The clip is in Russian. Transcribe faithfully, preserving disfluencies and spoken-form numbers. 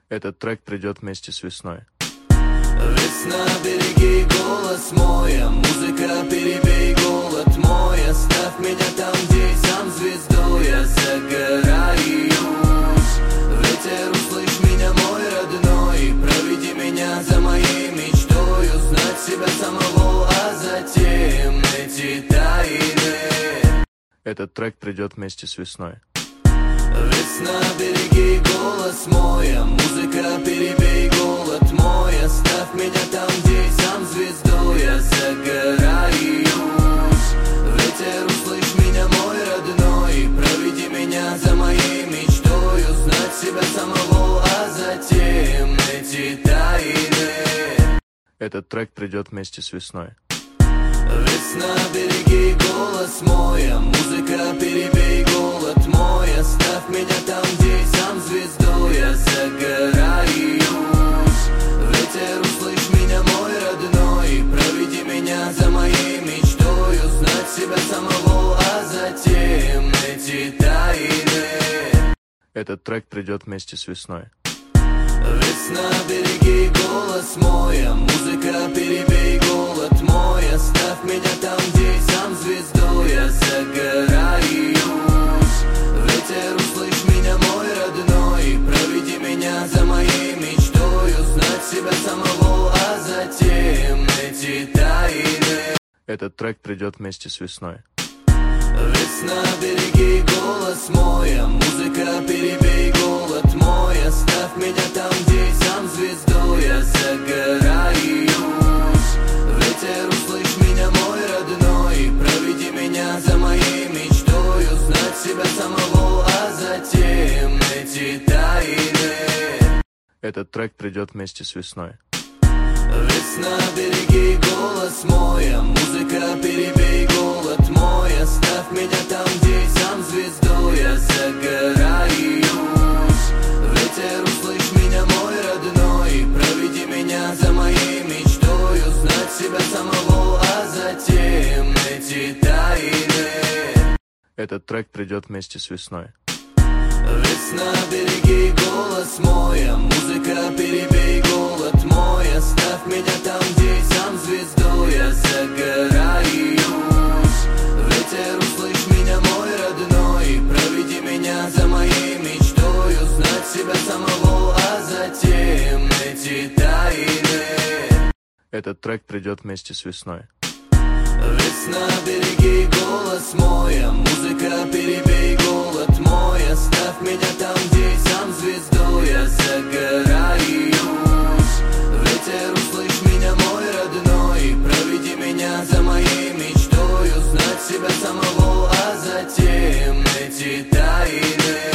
Этот трек придет вместе с весной. Весна, береги голос мой, а музыка, перебей голод мой. Оставь меня там, где сам звездой я загораюсь. Ветер, услышь меня, мой родной, проведи меня за моей мечтой. Узнать себя самого, а затем найти тайны. Этот трек придет вместе с весной. Весна, береги голос мой, а музыка, перебей голод мой. Оставь меня там, где сам звездой я загораюсь. Ветер, услышь меня, мой родной, проведи меня за моей мечтой. Узнать себя самого, а затем найти тайны. Этот трек придет вместе с весной. Весна, береги голос мой, а музыка, перебей голод мой. Оставь меня там, где сам звездой я загораюсь. Ветер, услышь меня, мой родной, проведи меня за моей мечтой. Узнать себя самого, а затем найти тайны. Этот трек придет вместе с весной. Весна, береги голос мой, а музыка, перебей голод мой. Оставь меня там, где сам звездой я загораюсь. Ветер, услышь меня, мой родной, проведи меня за моей мечтой. Узнать себя самого, а затем найти тайны. Этот трек придет вместе с весной. Весна, береги голос мой, а музыка, перебей голод мой. Оставь меня там, где сам звездой я загораюсь. Ветер, услышь меня, мой родной, проведи меня за моей мечтой. Узнать себя самого, а затем найти тайны. Этот трек придет вместе с весной. Весна, береги голос мой, а музыка, перебей голод мой. Оставь меня там, где сам звездой я загораюсь. Ветер, услышь меня, мой родной, проведи меня за моей мечтой. Узнать себя самого, а затем найти тайны. Этот трек придет вместе с весной. Весна, береги голос мой, а музыка, перебей голод мой. Оставь меня там, где сам звездой я загораюсь. Ветер, услышь меня, мой родной, проведи меня за моей мечтой. Узнать себя самого, а затем найти тайны. Этот трек придет вместе с весной. Весна, береги голос мой, а музыка, перебей голод мой. Оставь меня там, где сам звездой я загораюсь. Ветер, услышь меня, мой родной, проведи меня за моей мечтой. Узнать себя самого, а затем найти тайны.